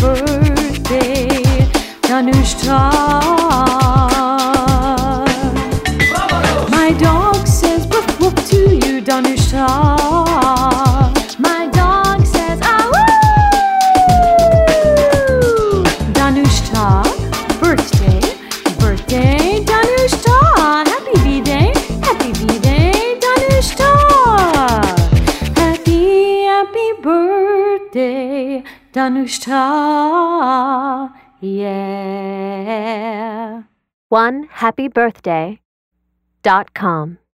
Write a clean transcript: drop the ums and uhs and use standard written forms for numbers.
birthday, Danushka. My dog says woof woof to you, Danushka. My dog says ah woo. Danushka, birthday, birthday, Danushka. Happy B-Day, Danushka. Happy birthday, Danushka. Yeah. OneHappyBirthday.com